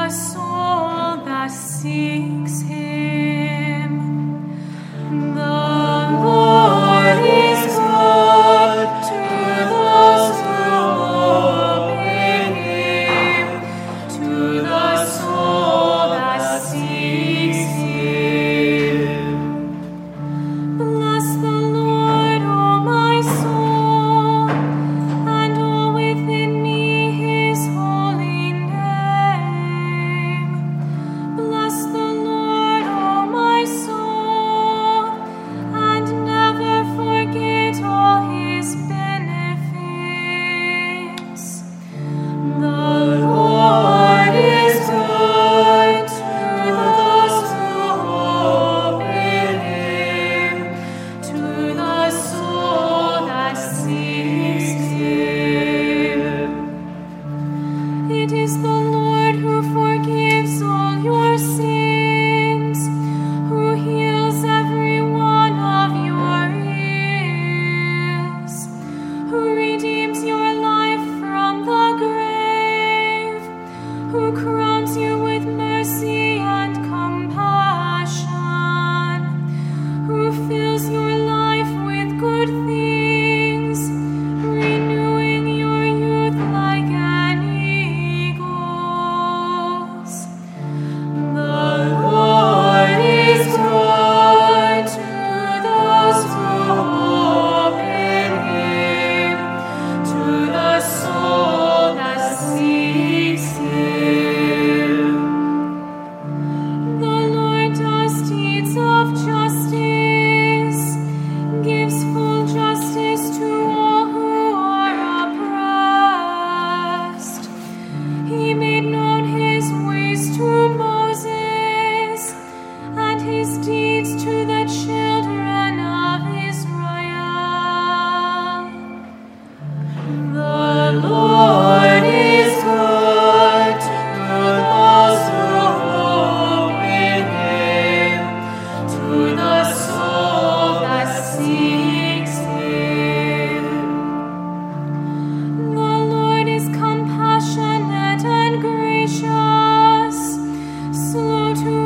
the soul that seeks him. The Lord is good to those who obey him, to the soul that seeks him. Bless the Lord, O my soul, and all within me his holy name. Bless the Lord, O my soul, and never forget all his benefits. The Lord is good to those who obey him, to the soul that seeks him. It is the Lord who forgives all your sins, who heals every one of your ills, who redeems your life from the grave, who crowns you with mercy and compassion, who fills your life with good things, renewing your youth like an eagle's. The Lord is good to those who obey him, to the soul that seeks him. The Lord does deeds of justice, gives full justice to all who are oppressed. He made known his ways to Moses, and his deeds to the children of Israel. The Lord is good to those who obey him, to the soul that seeks him. The Lord is compassionate and gracious, slow to